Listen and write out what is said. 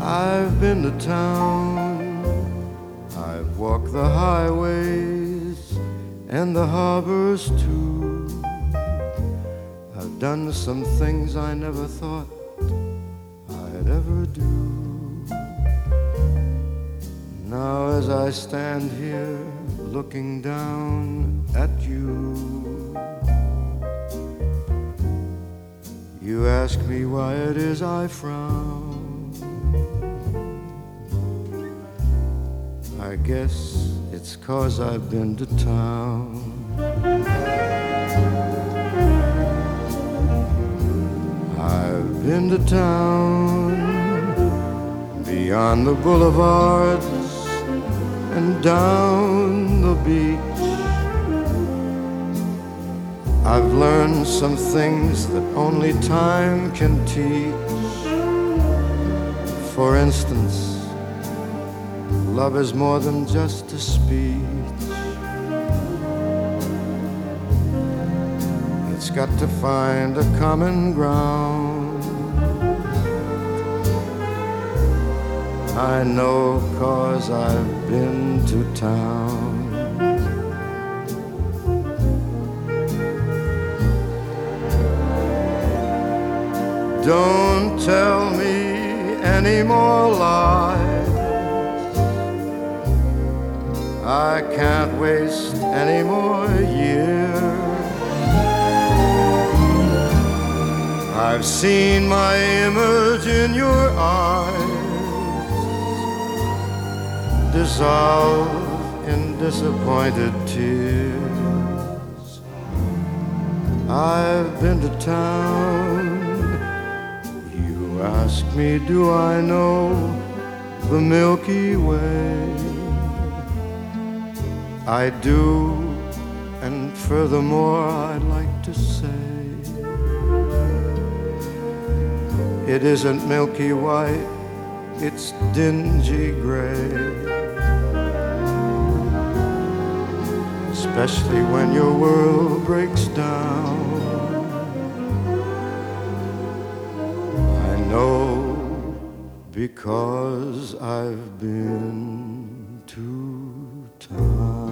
I've been to town, I've walked the highways and the harbors too. I've done some things I never thought I'd ever do. Now as I stand here looking down at you, you ask me why it is I frown. I guess it's 'cause I've been to town. I've been to town, beyond the boulevards and down the beach. I've learned some things that only time can teach. For instance, love is more than just a speech. It's got to find a common ground. I know 'cause I've been to town. Don't tell me any more lies. I can't waste any more years. I've seen my image in your eyes dissolve in disappointed tears. I've been to town. You ask me, do I know the Milky Way? I do, and furthermore I'd like to say, it isn't milky white, it's dingy gray. Especially when your world breaks down. I know because I've been to town.